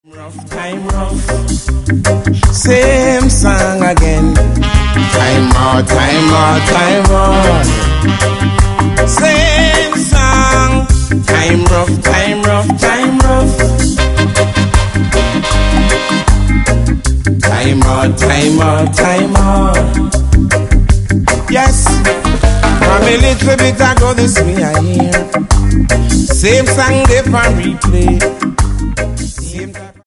Rough, time rough. Same song again. Time out, time out, time out. Same song. Time rough, time rough, time rough. Time out, time out, time out. Yes. From a little bit ago this way I hear. Same song they for replay. Same time.